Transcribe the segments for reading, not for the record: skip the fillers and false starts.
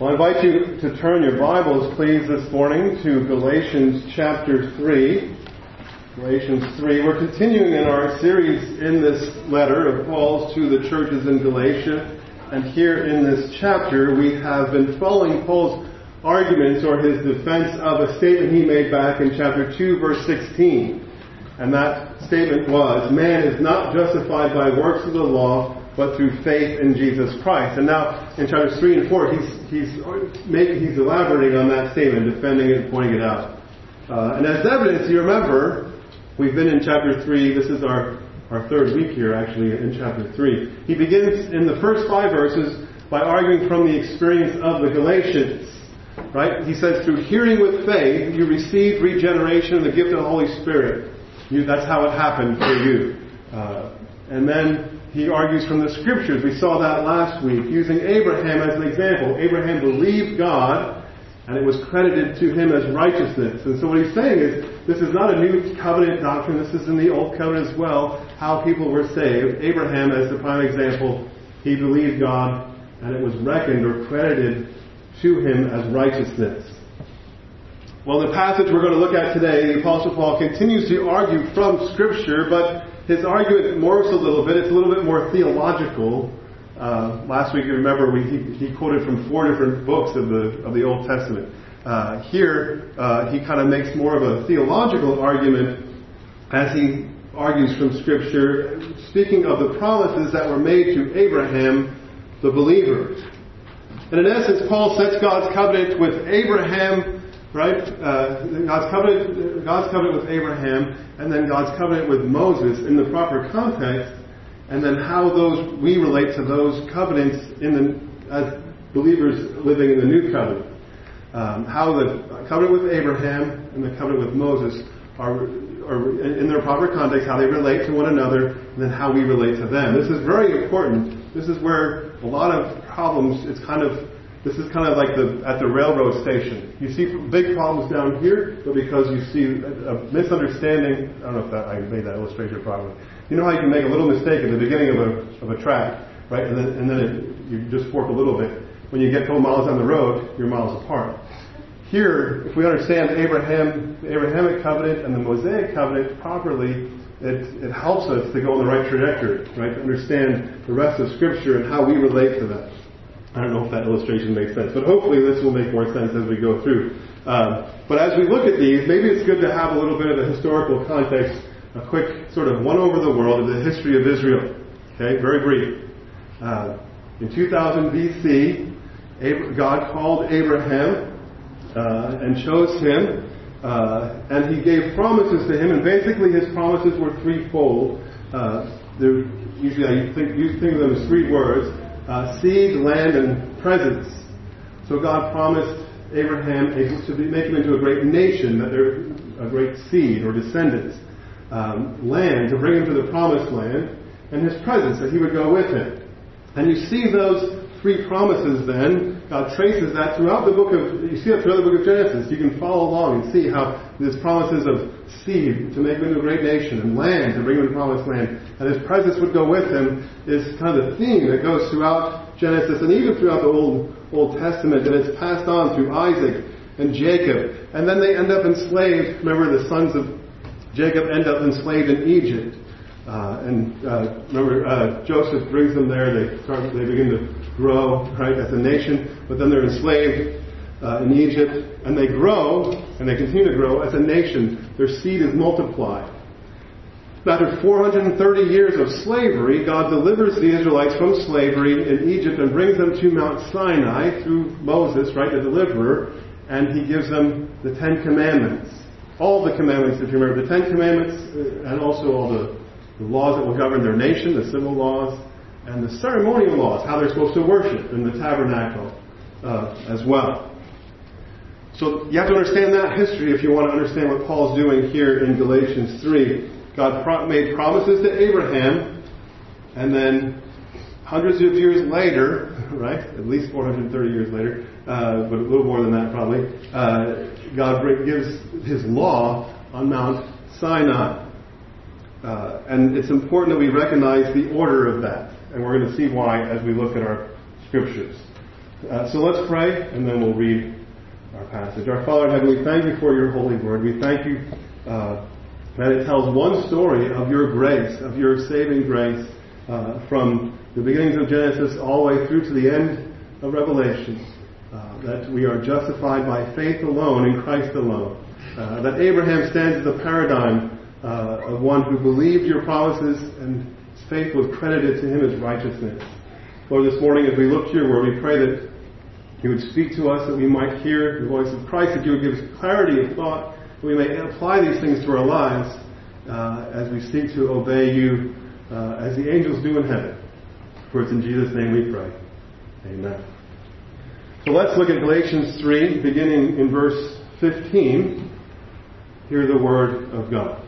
Well, I invite you to turn your Bibles, please, this morning to Galatians chapter 3. Galatians 3. We're continuing in our series in this letter of Paul's to the churches in Galatia. And here in this chapter, we have been following Paul's arguments or his defense of a statement he made back in chapter 2, verse 16. And that statement was, man is not justified by works of the law, but through faith in Jesus Christ. And now in chapters 3 and 4, he's elaborating on that statement, defending it and pointing it out. And as evidence, you remember, we've been in chapter 3. This is our third week here, actually, in chapter 3. He begins in the first 5 verses by arguing from the experience of the Galatians. Right? He says, through hearing with faith, you received regeneration and the gift of the Holy Spirit. That's how it happened for you. And then he argues from the Scriptures. We saw that last week, using Abraham as an example. Abraham believed God, and it was credited to him as righteousness. And so what he's saying is, this is not a new covenant doctrine. This is in the Old Covenant as well, how people were saved. Abraham, as the prime example, he believed God, and it was reckoned or credited to him as righteousness. Well, the passage we're going to look at today, the Apostle Paul continues to argue from Scripture, but his argument morphs a little bit. It's a little bit more theological. Last week, you remember, he quoted from 4 different books of the Old Testament. Here, he kind of makes more of a theological argument as he argues from Scripture, speaking of the promises that were made to Abraham, the believer. And in essence, Paul sets God's covenant with Abraham, right? God's covenant with Abraham, and then God's covenant with Moses in the proper context, and then how we relate to those covenants as believers living in the new covenant. How the covenant with Abraham and the covenant with Moses are in their proper context, how they relate to one another, and then how we relate to them. This is very important. This is where a lot of problems, this is kind of like at the railroad station. You see big problems down here, but because you see a misunderstanding, I don't know if I made that illustration properly. You know how you can make a little mistake at the beginning of a track, right? And then you just fork a little bit. When you get 12 miles on the road, you're miles apart. Here, if we understand the Abrahamic covenant and the Mosaic covenant properly, it helps us to go on the right trajectory, right? To understand the rest of Scripture and how we relate to that. I don't know if that illustration makes sense, but hopefully this will make more sense as we go through. But as we look at these, maybe it's good to have a little bit of the historical context, a quick sort of one over the world of the history of Israel. Okay, very brief. In 2000 BC, God called Abraham and chose him, and he gave promises to him, and basically his promises were threefold. Usually you think of them as 3 words. Seed, land, and presence. So God promised Abraham to make him into a great nation, that they're a great seed or descendants. Land, to bring him to the promised land, and his presence, that he would go with him. And you see those 3 promises then, God traces that throughout the book of Genesis. You can follow along and see how these promises of seed to make him into a great nation, and land to bring him to the promised land, and his presence would go with him, is kind of the theme that goes throughout Genesis and even throughout the Old Testament, and it's passed on through Isaac and Jacob. And then they end up enslaved. Remember, the sons of Jacob end up enslaved in Egypt. Joseph brings them there. They begin to grow, right, as a nation, but then they're enslaved in Egypt, and they grow, and they continue to grow as a nation. Their seed is multiplied. After 430 years of slavery, God delivers the Israelites from slavery in Egypt and brings them to Mount Sinai through Moses, right, the deliverer, and he gives them the 10 Commandments. All the commandments, if you remember, the 10 Commandments, and also all the laws that will govern their nation, the civil laws, and the ceremonial laws, how they're supposed to worship in the tabernacle as well. So you have to understand that history if you want to understand what Paul's doing here in Galatians 3. God made promises to Abraham, and then hundreds of years later, right, at least 430 years later, but a little more than that probably, God gives his law on Mount Sinai. And it's important that we recognize the order of that. And we're going to see why as we look at our scriptures. So let's pray, and then we'll read our passage. Our Father in heaven, we thank you for your holy word. We thank you that it tells one story of your grace, of your saving grace, from the beginnings of Genesis all the way through to the end of Revelation. That we are justified by faith alone in Christ alone. That Abraham stands as the paradigm of one who believed your promises and his faith was credited to him as righteousness. Lord, this morning as we look to your word, we pray that you would speak to us, that we might hear the voice of Christ, that you would give us clarity of thought, that we may apply these things to our lives as we seek to obey you as the angels do in heaven. For it's in Jesus' name we pray. Amen. So let's look at Galatians 3, beginning in verse 15. Hear the word of God.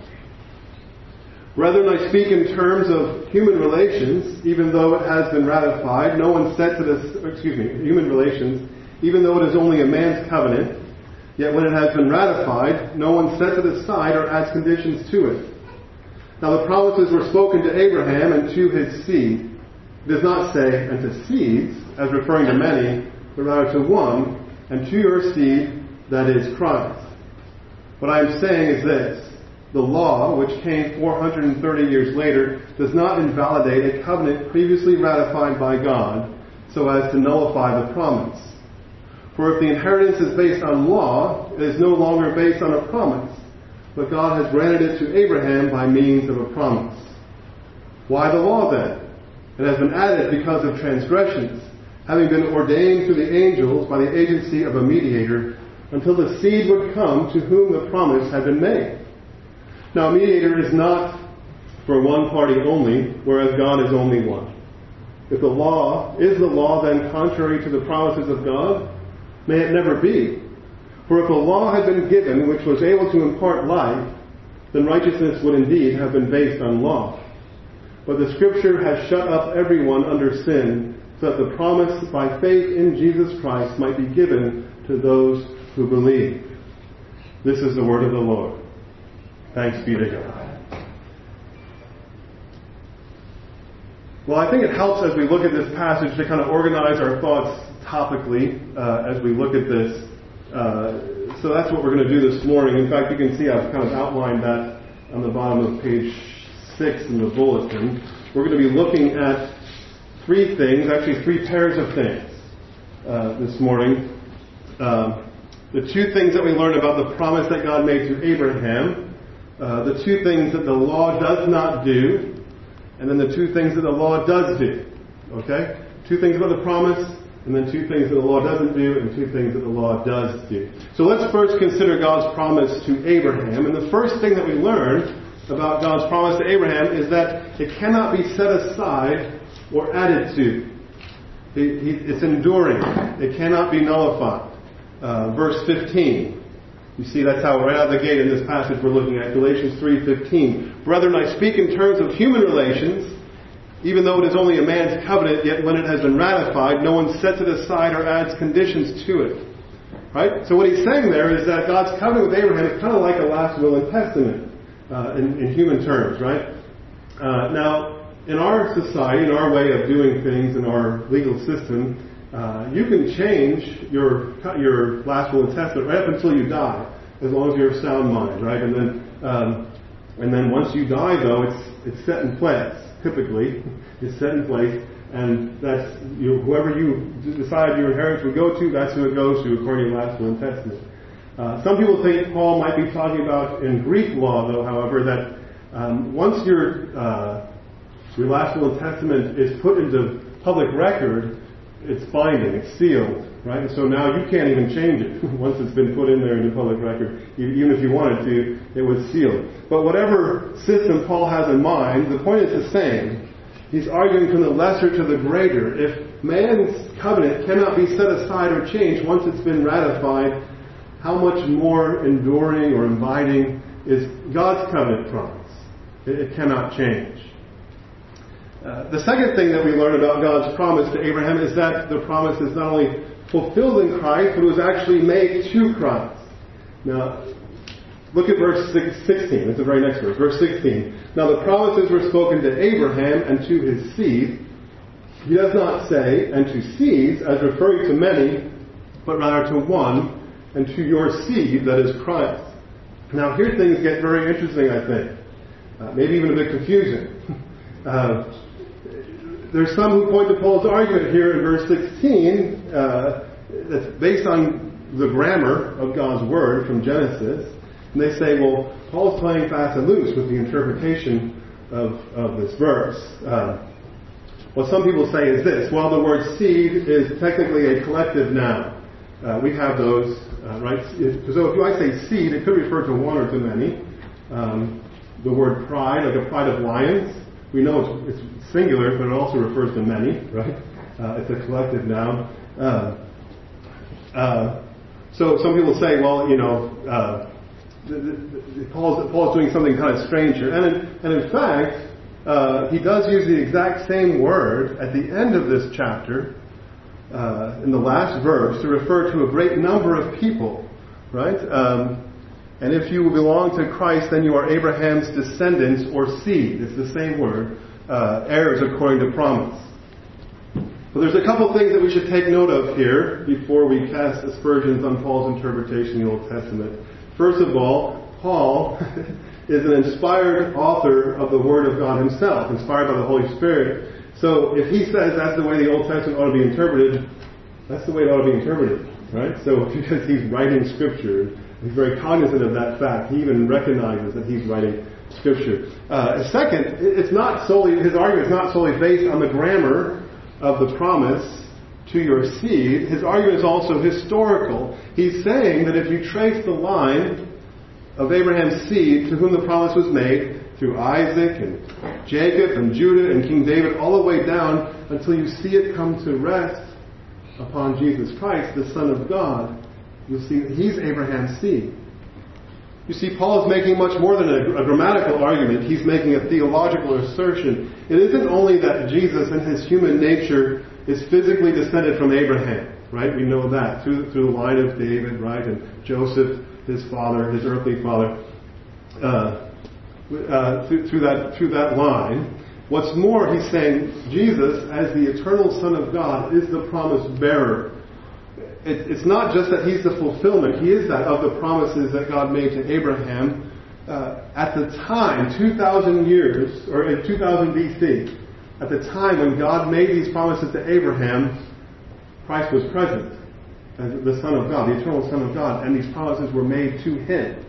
Brethren, I speak in terms of human relations, even though it has been ratified. No one set to this, human relations, even though it is only a man's covenant. Yet when it has been ratified, no one sets it aside or adds conditions to it. Now the promises were spoken to Abraham and to his seed. It does not say, and to seeds, as referring to many, but rather to one, and to your seed, that is Christ. What I am saying is this: the law, which came 430 years later, does not invalidate a covenant previously ratified by God, so as to nullify the promise. For if the inheritance is based on law, it is no longer based on a promise, but God has granted it to Abraham by means of a promise. Why the law then? It has been added because of transgressions, having been ordained to the angels by the agency of a mediator, until the seed would come to whom the promise had been made. Now, a mediator is not for one party only, whereas God is only one. If the law is the law, then contrary to the promises of God, may it never be. For if a law had been given which was able to impart life, then righteousness would indeed have been based on law. But the Scripture has shut up everyone under sin, so that the promise by faith in Jesus Christ might be given to those who believe. This is the word of the Lord. Thanks be to God. Well, I think it helps as we look at this passage to kind of organize our thoughts topically as we look at this. So that's what we're going to do this morning. In fact, you can see I've kind of outlined that on the bottom of page 6 in the bulletin. We're going to be looking at three things, actually three pairs of things this morning. The two things that we learned about the promise that God made to Abraham, the two things that the law does not do, and then the two things that the law does do. Okay? Two things about the promise, and then two things that the law doesn't do, and two things that the law does do. So let's first consider God's promise to Abraham. And the first thing that we learn about God's promise to Abraham is that it cannot be set aside or added to. It's enduring. It cannot be nullified. Verse 15. You see, that's how right out of the gate in this passage we're looking at, Galatians 3:15. Brethren, I speak in terms of human relations, even though it is only a man's covenant, yet when it has been ratified, no one sets it aside or adds conditions to it. Right? So what he's saying there is that God's covenant with Abraham is kind of like a last will and testament in human terms, right? Now, in our society, in our way of doing things, in our legal system, you can change your last will and testament right up until you die, as long as you're of sound mind, right? And then once you die, though, it's set in place. Typically, it's set in place, and that's whoever you decide your inheritance would go to, that's who it goes to according to last will and testament. Some people think Paul might be talking about in Greek law, though, however, that once your last will and testament is put into public record, it's binding, it's sealed, right? And so now you can't even change it once it's been put in there in the public record. Even if you wanted to, it was sealed. But whatever system Paul has in mind, the point is the same. He's arguing from the lesser to the greater. If man's covenant cannot be set aside or changed once it's been ratified, how much more enduring or abiding is God's covenant promise? It cannot change. The second thing that we learn about God's promise to Abraham is that the promise is not only fulfilled in Christ, but it was actually made to Christ. Now, look at verse 16. It's the very next verse. Verse 16. Now the promises were spoken to Abraham and to his seed. He does not say, and to seeds, as referring to many, but rather to one, and to your seed, that is Christ. Now here things get very interesting, I think. Maybe even a bit confusing. There's some who point to Paul's argument here in verse 16, that's based on the grammar of God's Word from Genesis. And they say, well, Paul's playing fast and loose with the interpretation of this verse. What some people say is this: well, the word seed is technically a collective noun. We have those, right? So if I say seed, it could refer to one or to many. The word pride, like a pride of lions, we know it's singular, but it also refers to many, right? It's a collective noun. So some people say, well, Paul's doing something kind of strange here. And in fact, he does use the exact same word at the end of this chapter, in the last verse, to refer to a great number of people, right? And if you belong to Christ, then you are Abraham's descendants or seed. It's the same word, heirs according to promise. But there's a couple things that we should take note of here before we cast aspersions on Paul's interpretation of the Old Testament. First of all, Paul is an inspired author of the Word of God himself, inspired by the Holy Spirit. So if he says that's the way the Old Testament ought to be interpreted, that's the way it ought to be interpreted, right? So because he's writing Scripture, he's very cognizant of that fact. He even recognizes that he's writing Scripture. Second, his argument is not solely based on the grammar of the promise to your seed. His argument is also historical. He's saying that if you trace the line of Abraham's seed to whom the promise was made, through Isaac and Jacob and Judah and King David, all the way down until you see it come to rest upon Jesus Christ, the Son of God, you'll see that he's Abraham's seed. You see, Paul is making much more than a grammatical argument. He's making a theological assertion. It isn't only that Jesus in his human nature is physically descended from Abraham, right? We know that through the line of David, right? And Joseph, his father, his earthly father, through that line. What's more, he's saying Jesus, as the eternal Son of God, is the promise bearer. It's not just that he's the fulfillment. He is that of the promises that God made to Abraham at the time, 2,000 years, or in 2000 BC. At the time when God made these promises to Abraham, Christ was present as the Son of God, the eternal Son of God, and these promises were made to him.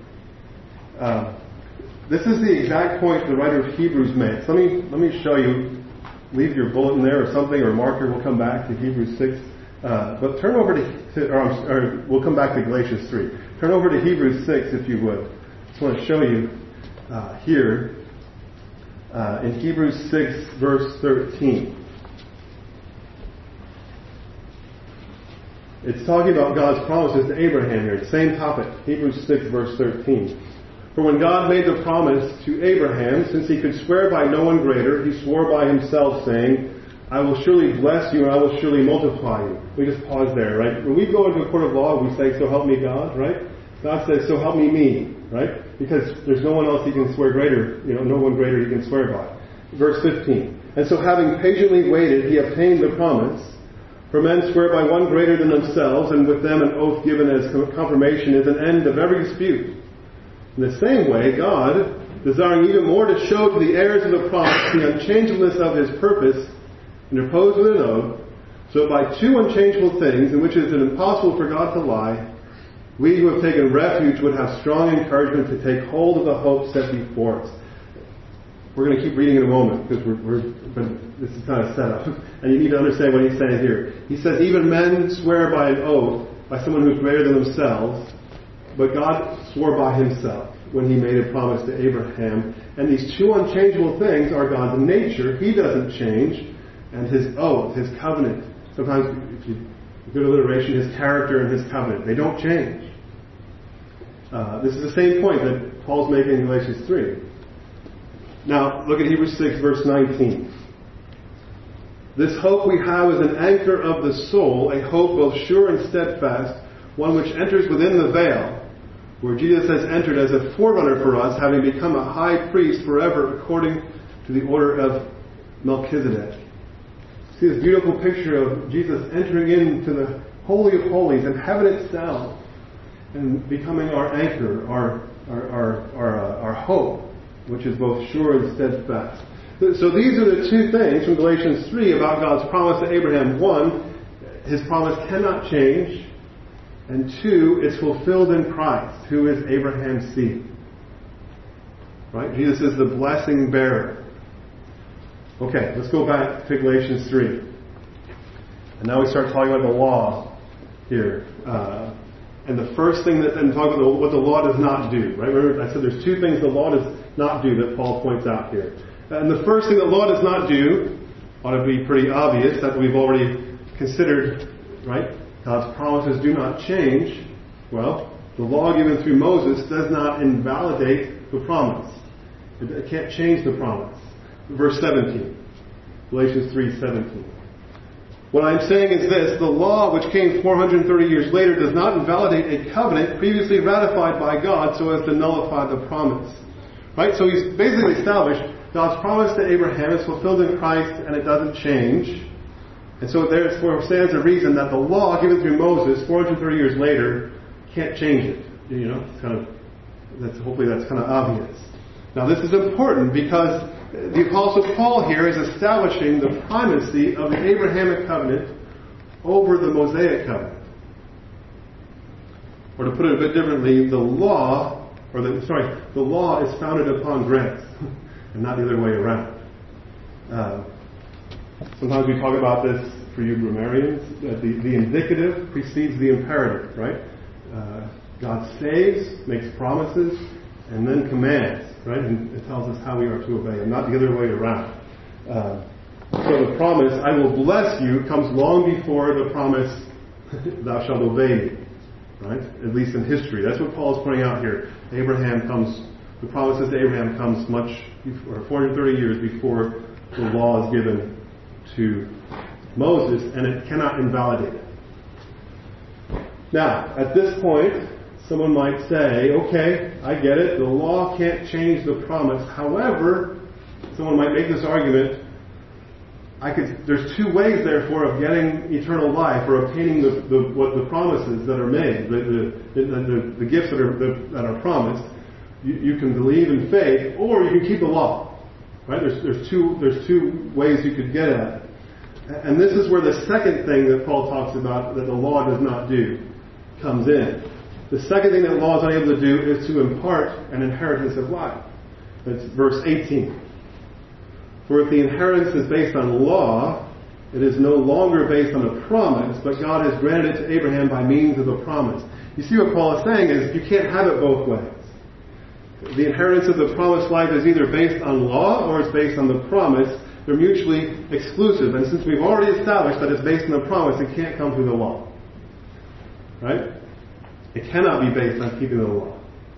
This is the exact point the writer of Hebrews makes. Let me show you. Leave your bulletin there or something, or a marker. We'll come back to Hebrews 6. But turn over to we'll come back to Galatians 3. Turn over to Hebrews 6, if you would. I just want to show you here in Hebrews 6, verse 13. It's talking about God's promises to Abraham here. Same topic. Hebrews 6, verse 13. For when God made the promise to Abraham, since he could swear by no one greater, he swore by himself, saying, I will surely bless you and I will surely multiply you. We just pause there, right? When we go into a court of law, we say, so help me God, right? God says, so help me, right? Because there's no one else he can swear greater, no one greater he can swear by. Verse 15. And so having patiently waited, he obtained the promise. For men swear by one greater than themselves, and with them an oath given as confirmation is an end of every dispute. In the same way, God, desiring even more to show to the heirs of the promise the unchangeableness of his purpose, interposed with an oath, so by two unchangeable things, in which it is impossible for God to lie, we who have taken refuge would have strong encouragement to take hold of the hope set before us. We're going to keep reading in a moment, because this is kind of set up. And you need to understand what he's saying here. He says, even men swear by an oath, by someone who's greater than themselves, but God swore by himself when he made a promise to Abraham. And these two unchangeable things are God's nature. He doesn't change. And his oath, his covenant. Sometimes, if you good alliteration, his character and his covenant. They don't change. This is the same point that Paul's making in Galatians 3. Now, look at Hebrews 6, verse 19. This hope we have is an anchor of the soul, a hope both sure and steadfast, one which enters within the veil, where Jesus has entered as a forerunner for us, having become a high priest forever according to the order of Melchizedek. See see this beautiful picture of Jesus entering into the Holy of Holies and heaven itself and becoming our anchor, our hope, which is both sure and steadfast. So these are the two things from Galatians 3 about God's promise to Abraham. One, His promise cannot change. And two, it's fulfilled in Christ, who is Abraham's seed. Right? Jesus is the blessing bearer. Okay, let's go back to Galatians 3. And now we start talking about the law here. And the first thing that, and talk about what the law does not do. Right? Remember, I said there's two things the law does not do that Paul points out here. And the first thing the law does not do ought to be pretty obvious, that we've already considered, right? God's promises do not change. Well, the law given through Moses does not invalidate the promise. It can't change the promise. Verse 17. Galatians 3:17. What I'm saying is this: the law, which came 430 years later, does not invalidate a covenant previously ratified by God so as to nullify the promise. Right? So he's basically established God's promise to Abraham is fulfilled in Christ and it doesn't change. And so therefore stands a reason that the law given through Moses 430 years later can't change it. You know, hopefully that's kind of obvious. Now this is important because the Apostle Paul here is establishing the primacy of the Abrahamic covenant over the Mosaic covenant. Or to put it a bit differently, the law is founded upon grace, and not the other way around. Sometimes we talk about this for you grammarians, that the indicative precedes the imperative, right? God saves, makes promises, and then commands, right? And it tells us how we are to obey Him, not the other way around. So the promise, I will bless you, comes long before the promise, thou shalt obey me, right? At least in history. That's what Paul is pointing out here. The promises to Abraham comes much before, 430 years before the law is given to Moses, and it cannot invalidate it. Now, at this point, someone might say, okay, I get it, the law can't change the promise. However, someone might make this argument, there's two ways, therefore, of getting eternal life or obtaining the promises that are made, the gifts that are promised. You can believe in faith, or you can keep the law. Right? There's two ways you could get at it. And this is where the second thing that Paul talks about that the law does not do comes in. The second thing that the law is unable to do is to impart an inheritance of life. That's verse 18. For if the inheritance is based on law, it is no longer based on a promise, but God has granted it to Abraham by means of a promise. You see what Paul is saying is you can't have it both ways. The inheritance of the promised life is either based on law or it's based on the promise. They're mutually exclusive. And since we've already established that it's based on the promise, it can't come through the law. Right? It cannot be based on keeping the law.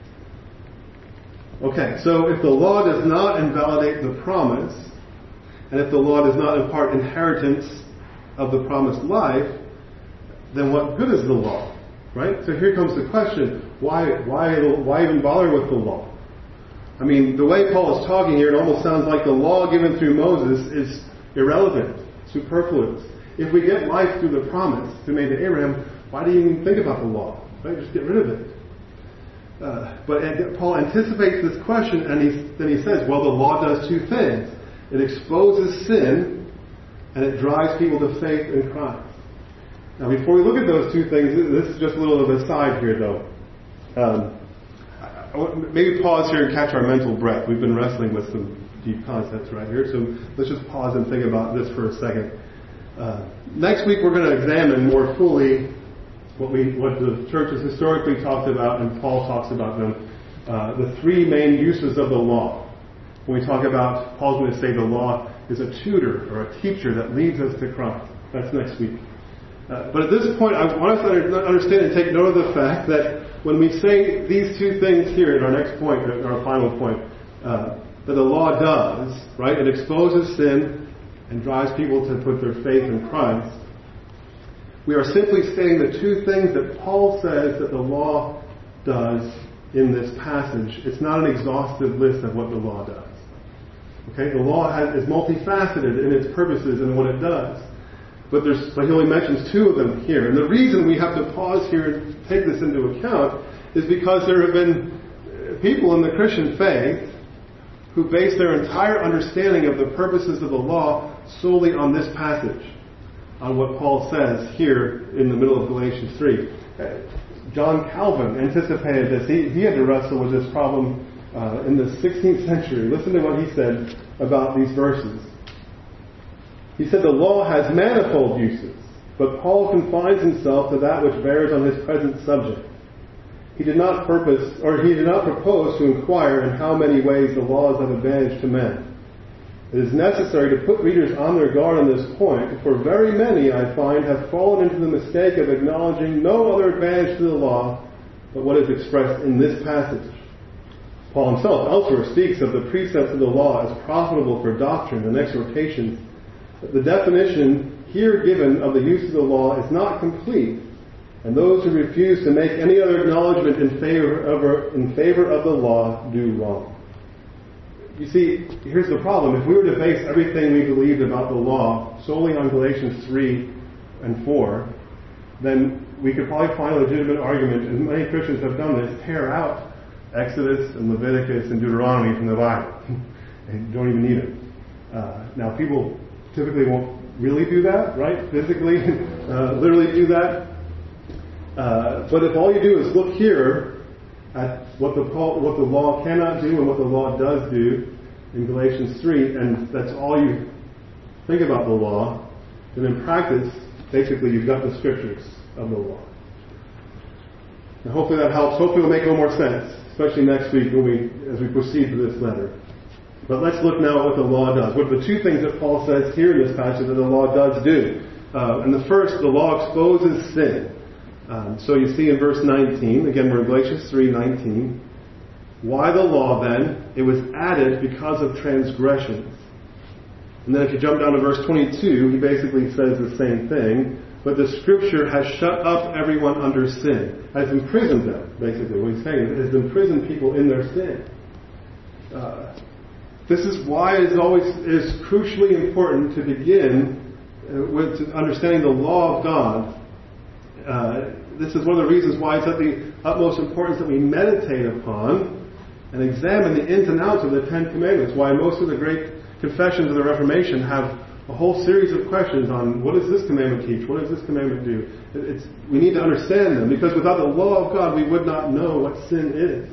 Okay, so if the law does not invalidate the promise, and if the law does not impart inheritance of the promised life, then what good is the law? Right? So here comes the question, why even bother with the law? I mean, the way Paul is talking here, it almost sounds like the law given through Moses is irrelevant, superfluous. If we get life through the promise to made to Abraham, why do you even think about the law? Right? Just get rid of it. But Paul anticipates this question, and then he says, well, the law does two things. It exposes sin, and it drives people to faith in Christ. Now, before we look at those two things, this is just a little of an aside here, though. Maybe pause here and catch our mental breath. We've been wrestling with some deep concepts right here, so let's just pause and think about this for a second. Next week, we're going to examine more fully what the church has historically talked about, and Paul talks about them, the three main uses of the law. When we talk about, Paul's going to say the law is a tutor or a teacher that leads us to Christ. That's next week. But at this point, I want us to understand and take note of the fact that when we say these two things here in our next point, our final point, that the law does, right? It exposes sin and drives people to put their faith in Christ. We are simply stating the two things that Paul says that the law does in this passage. It's not an exhaustive list of what the law does. Okay, the law is multifaceted in its purposes and what it does. but he only mentions two of them here. And the reason we have to pause here and take this into account is because there have been people in the Christian faith who base their entire understanding of the purposes of the law solely on this passage, on what Paul says here in the middle of Galatians 3. John Calvin anticipated this. He had to wrestle with this problem in the 16th century. Listen to what he said about these verses. He said, the law has manifold uses, but Paul confines himself to that which bears on his present subject. He did not propose to inquire in how many ways the law is of advantage to men. It is necessary to put readers on their guard on this point, for very many, I find, have fallen into the mistake of acknowledging no other advantage to the law but what is expressed in this passage. Paul himself elsewhere speaks of the precepts of the law as profitable for doctrine and exhortation. The definition here given of the use of the law is not complete, and those who refuse to make any other acknowledgement in favor of the law do wrong. You see, here's the problem. If we were to base everything we believed about the law solely on Galatians 3 and 4, then we could probably find a legitimate argument, and many Christians have done this, tear out Exodus and Leviticus and Deuteronomy from the Bible. And don't even need it. Now, people typically won't really do that, right? Physically, literally do that. But if all you do is look here at what the law cannot do and what the law does do in Galatians 3, and that's all you think about the law, then in practice, basically you've got the scriptures of the law. And hopefully that helps. Hopefully it'll make a little more sense, especially next week as we proceed through this letter. But let's look now at what the law does. What are the two things that Paul says here in this passage that the law does do? And the first, the law exposes sin. So you see in verse 19, again we're in Galatians 3:19, why the law then? It was added because of transgressions. And then if you jump down to verse 22, he basically says the same thing, but the scripture has shut up everyone under sin, has imprisoned them, basically what he's saying, it has imprisoned people in their sin. This is why it is crucially important to begin with understanding the law of God. This is one of the reasons why it's of the utmost importance that we meditate upon and examine the ins and outs of the Ten Commandments. Why most of the great confessions of the Reformation have a whole series of questions on what does this commandment teach? What does this commandment do? We need to understand them, because without the law of God we would not know what sin is.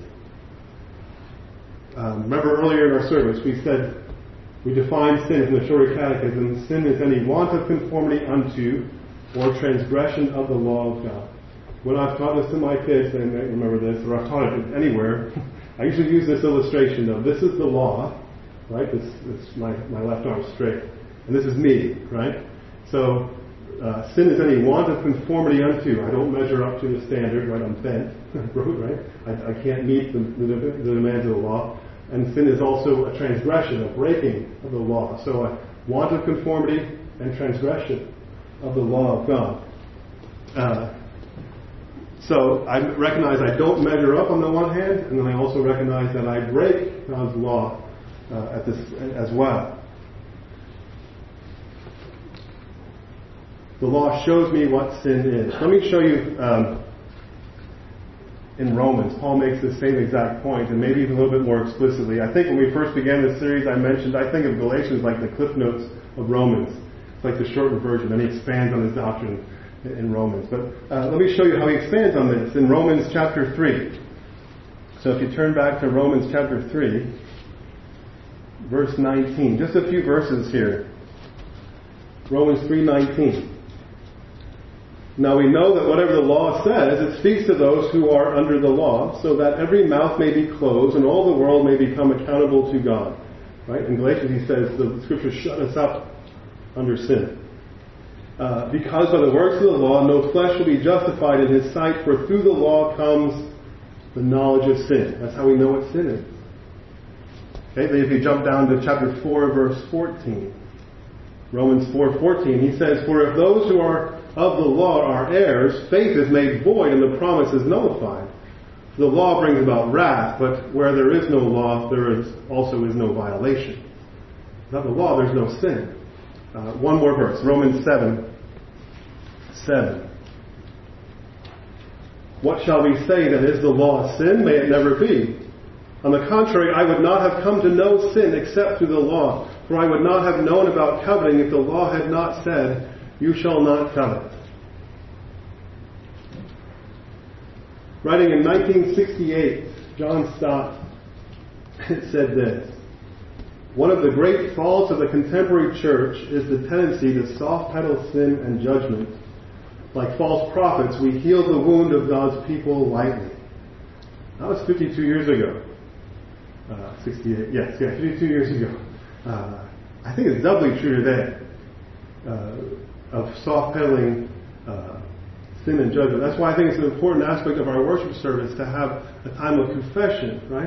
Remember earlier in our service we said, we defined sin in the Shorter Catechism. Sin is any want of conformity unto or transgression of the law of God. When I've taught this to my kids, they may remember this, or I've taught it anywhere, I usually use this illustration of this is the law, right? This my left arm straight. And this is me, right? So sin is any want of conformity unto. I don't measure up to the standard, right? I'm bent, right? I can't meet the demands of the law. And sin is also a transgression, a breaking of the law. So a want of conformity and transgression of the law of God. So I recognize I don't measure up on the one hand, and then I also recognize that I break God's law as well. The law shows me what sin is. Let me show you in Romans. Paul makes the same exact point, and maybe even a little bit more explicitly. I think when we first began this series, I think of Galatians like the Cliff Notes of Romans. It's like the shortened version, and he expands on his doctrine in Romans. But let me show you how he expands on this in Romans chapter 3. So if you turn back to Romans chapter 3, verse 19. Just a few verses here. Romans 3:19. Now we know that whatever the law says, it speaks to those who are under the law, so that every mouth may be closed and all the world may become accountable to God. Right? In Galatians he says the scriptures shut us up under sin. Because by the works of the law no flesh will be justified in his sight, for through the law comes the knowledge of sin. That's how we know what sin is. Okay, then if you jump down to chapter 4, verse 14. Romans 4:14, he says, for if those who are of the law are heirs, faith is made void and the promise is nullified. The law brings about wrath, but where there is no law, there also is no violation. Without the law, there's no sin. One more verse, Romans 7, 7. What shall we say then? Is the law sin? May it never be. On the contrary, I would not have come to know sin except through the law. For I would not have known about coveting if the law had not said, you shall not covet. Writing in 1968, John Stott said this: one of the great faults of the contemporary church is the tendency to soft-pedal sin and judgment. Like false prophets, we heal the wound of God's people lightly. That was 52 years ago. 68, yes, 52 years ago. I think it's doubly true today of soft-pedaling sin and judgment. That's why I think it's an important aspect of our worship service to have a time of confession, right?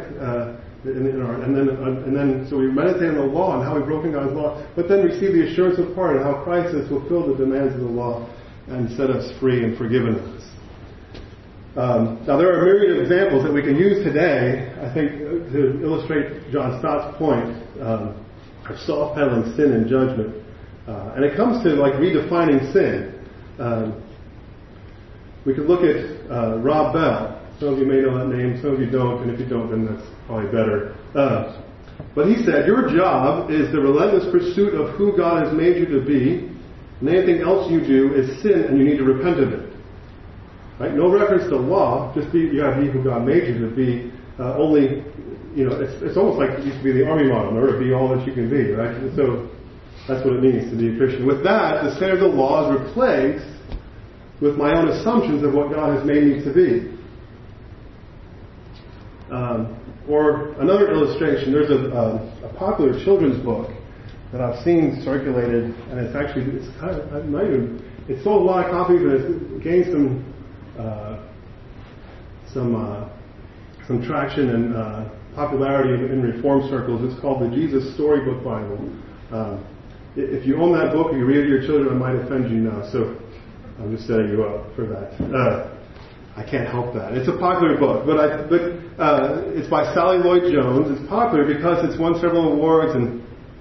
And then so we meditate on the law and how we've broken God's law, but then receive the assurance of pardon, how Christ has fulfilled the demands of the law and set us free and forgiven us. Now there are a myriad of examples that we can use today, I think, to illustrate John Stott's point of soft-pedaling sin and judgment. And it comes to like redefining sin. We could look at Rob Bell. Some of you may know that name, some of you don't, and if you don't, then that's probably better. But he said, your job is the relentless pursuit of who God has made you to be, and anything else you do is sin and you need to repent of it. Right? No reference to law, just be who God made you to be. Only, it's almost like it used to be the army model, or be all that you can be, right? And so that's what it means to be a Christian. With that, the standard of the law is replaced with my own assumptions of what God has made me to be. Or another illustration, there's a popular children's book that I've seen circulated, and it's sold a lot of copies, and it's gained some traction and popularity in Reform circles. It's called the Jesus Storybook Bible. If you own that book or you read it to your children, I might offend you now, so I'm just setting you up for that. I can't help that. It's a popular book, but it's by Sally Lloyd Jones. It's popular because it's won several awards, and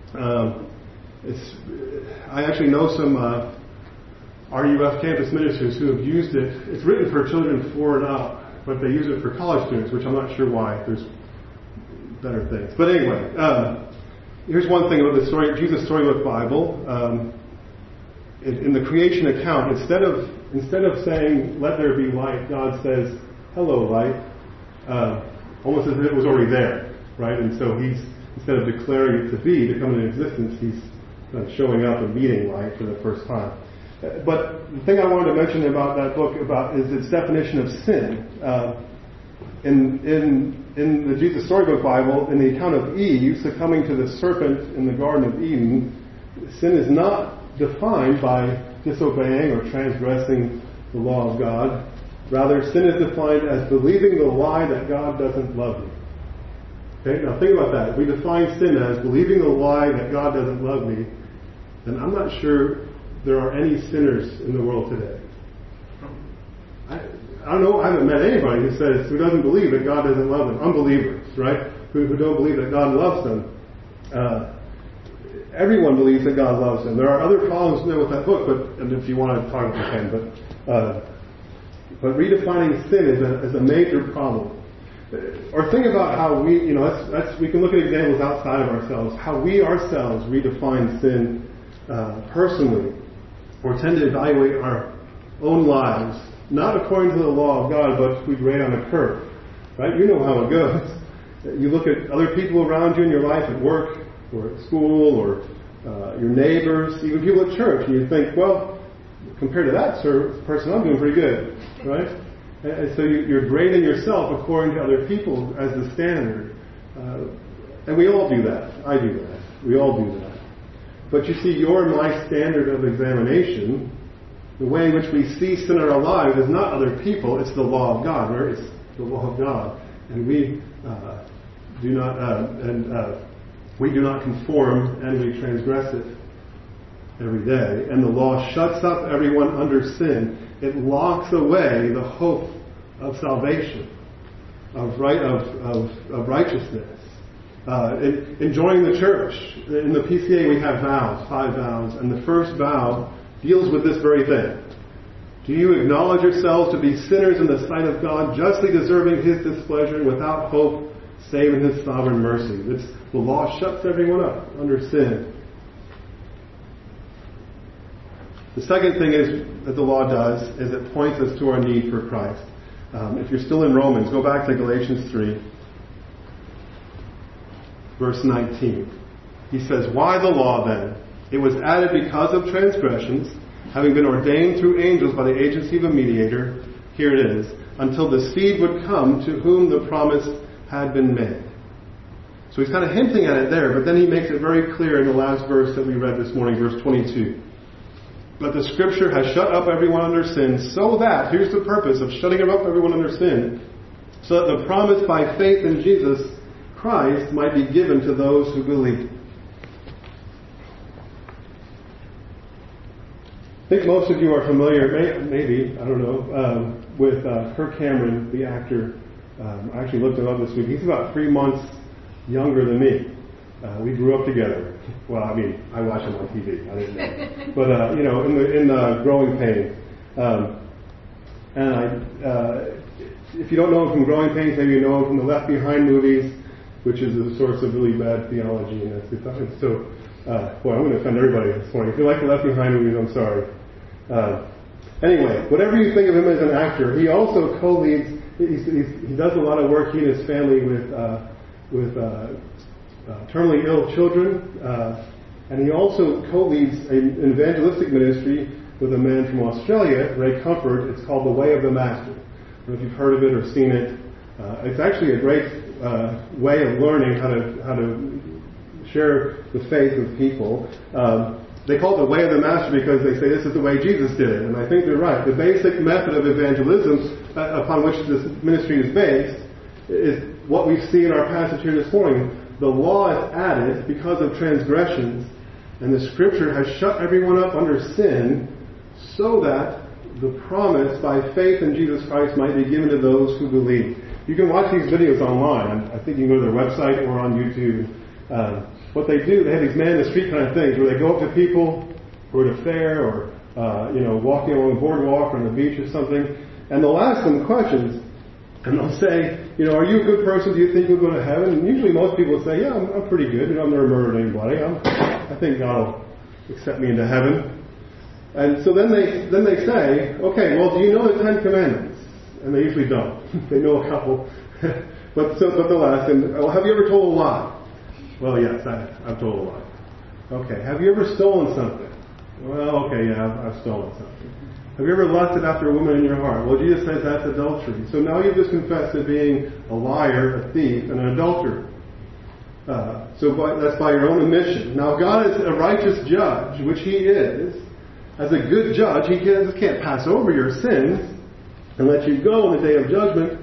I actually know some RUF campus ministers who have used it. It's written for children 4 and up, but they use it for college students, which I'm not sure why. There's better things. But anyway, here's one thing about the Jesus Storybook Bible. In the creation account, instead of saying, let there be light, God says, hello, light, almost as if it was already there, right? And so he's, instead of declaring it to come into existence, he's kind of showing up and meeting light for the first time. But the thing I wanted to mention about that book is its definition of sin. In the Jesus Storybook Bible, in the account of Eve succumbing to the serpent in the Garden of Eden, sin is not defined by disobeying or transgressing the law of God. Rather, sin is defined as believing the lie that God doesn't love you. Okay, now think about that. If we define sin as believing the lie that God doesn't love me, then I'm not sure there are any sinners in the world today. I don't know, I haven't met anybody who doesn't believe that God doesn't love them. Unbelievers, right? Who don't believe that God loves them. Everyone believes that God loves them. There are other problems with that book, and if you want to talk, you can. But redefining sin is a major problem. Or think about how we can look at examples outside of ourselves, how we ourselves redefine sin personally, or tend to evaluate our own lives, not according to the law of God, but we grade on a curve. Right? You know how it goes. You look at other people around you in your life at work, or at school, or your neighbors, even people at church, and you think, well, compared to that person, I'm doing pretty good, right? And so you're grading yourself according to other people as the standard. And we all do that. I do that. We all do that. But you see, your and my standard of examination, the way in which we see sin in our lives is not other people, it's the law of God, right? It's the law of God. And we we do not conform, and we transgress it every day. And the law shuts up everyone under sin. It locks away the hope of salvation, of righteousness. In joining the church, in the PCA we have vows, 5 vows, and the first vow deals with this very thing. Do you acknowledge yourselves to be sinners in the sight of God, justly deserving His displeasure, without hope, save in His sovereign mercy? The law shuts everyone up under sin. The second thing that the law does is it points us to our need for Christ. If you're still in Romans, go back to Galatians 3, verse 19. He says, "Why the law then? It was added because of transgressions, having been ordained through angels by the agency of a mediator," here it is, "until the seed would come to whom the promise had been made." So he's kind of hinting at it there, but then he makes it very clear in the last verse that we read this morning, verse 22. "But the Scripture has shut up everyone under sin, so that," here's the purpose of shutting up everyone under sin, "so that the promise by faith in Jesus Christ might be given to those who believe." I think most of you are familiar, maybe, I don't know, with Kirk Cameron, the actor. I actually looked him up this week. He's about 3 months younger than me. We grew up together. Well, I mean, I watched him on TV. I didn't know. But, in Growing Pains. If you don't know him from Growing Pains, maybe you know him from the Left Behind movies, which is a source of really bad theology. And it's so, boy, I'm going to offend everybody this morning. If you like the Left Behind movies, I'm sorry. Anyway, whatever you think of him as an actor, he also co-leads, he does a lot of work, he and his family, with terminally ill children, and he also co-leads an evangelistic ministry with a man from Australia, Ray Comfort. It's called The Way of the Master. I don't know if you've heard of it or seen it. It's actually a great way of learning how to share the faith with people. They call it the way of the master because they say this is the way Jesus did it, and I think they're right. The basic method of evangelism upon which this ministry is based is what we see in our passage here this morning. The law is added because of transgressions, and the Scripture has shut everyone up under sin so that the promise by faith in Jesus Christ might be given to those who believe. You can watch these videos online. I think you can go to their website or on YouTube. What they do, they have these man-in-the-street kind of things where they go up to people who are at a fair or, walking along the boardwalk or on the beach or something, and they'll ask them questions, and they'll say, are you a good person? Do you think you'll go to heaven? And usually most people say, yeah, I'm pretty good. I've never murdered anybody. I think God will accept me into heaven. And so then they say, okay, well, do you know the Ten Commandments? And they usually don't. They know a couple. but they'll ask them, well, have you ever told a lie? Well, yes, I've told a lie. Okay, have you ever stolen something? Well, okay, yeah, I've stolen something. Have you ever lusted after a woman in your heart? Well, Jesus says that's adultery. So now you've just confessed to being a liar, a thief, and an adulterer. That's by your own admission. Now, God is a righteous judge, which He is. As a good judge, He just can't pass over your sins and let you go on the day of judgment.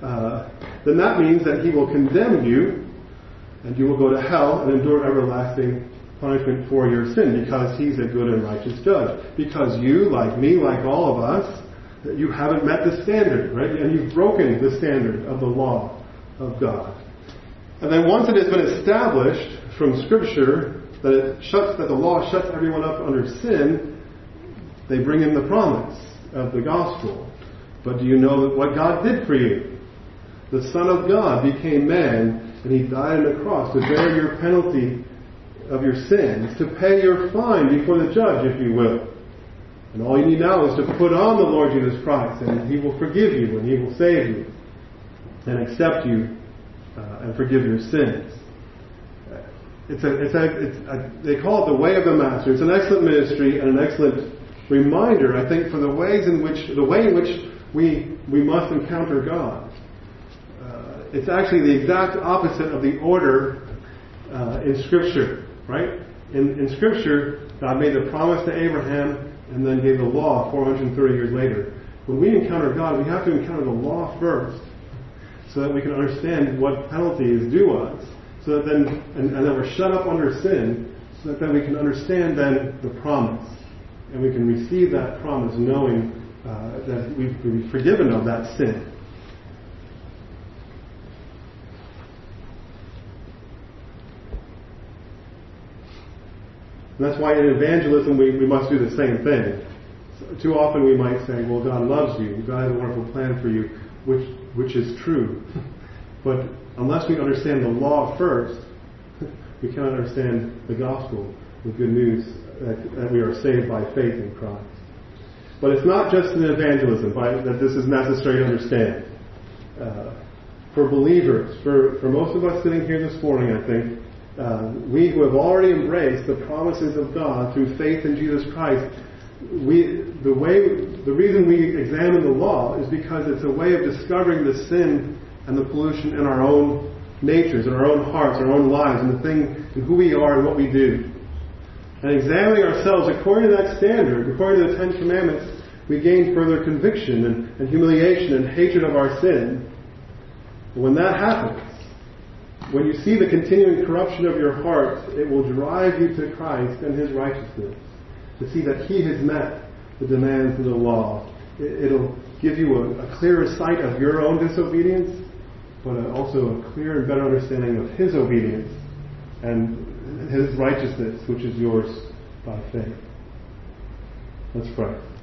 Then that means that He will condemn you, and you will go to hell and endure everlasting punishment for your sin, because He's a good and righteous judge. Because you, like me, like all of us, you haven't met the standard, right? And you've broken the standard of the law of God. And then once it has been established from Scripture that the law shuts everyone up under sin, they bring in the promise of the gospel. But do you know what God did for you? The Son of God became man, and He died on the cross to bear your penalty of your sins, to pay your fine before the judge, if you will. And all you need now is to put on the Lord Jesus Christ, and He will forgive you, and He will save you, and accept you, and forgive your sins. They call it the way of the Master. It's an excellent ministry and an excellent reminder, I think, for the way in which we must encounter God. It's actually the exact opposite of the order in Scripture, right? In Scripture, God made the promise to Abraham and then gave the law 430 years later. When we encounter God, we have to encounter the law first, so that we can understand what penalty is due us, so that then, and that we're shut up under sin, so that then we can understand then the promise, and we can receive that promise knowing that we've been forgiven of that sin. And that's why in evangelism we must do the same thing. Too often we might say, well, God loves you, God has a wonderful plan for you, which is true. But unless we understand the law first, we cannot understand the gospel, the good news that we are saved by faith in Christ. But it's not just in evangelism that this is necessary to understand. For believers, for most of us sitting here this morning, I think, we who have already embraced the promises of God through faith in Jesus Christ, the reason we examine the law is because it's a way of discovering the sin and the pollution in our own natures, in our own hearts, our own lives, and who we are and what we do. And examining ourselves according to that standard, according to the Ten Commandments, we gain further conviction and humiliation and hatred of our sin. And when that happens, when you see the continuing corruption of your heart, it will drive you to Christ and His righteousness, to see that He has met the demands of the law. It'll give you a clearer sight of your own disobedience, but also a clearer and better understanding of His obedience and His righteousness, which is yours by faith. Let's pray.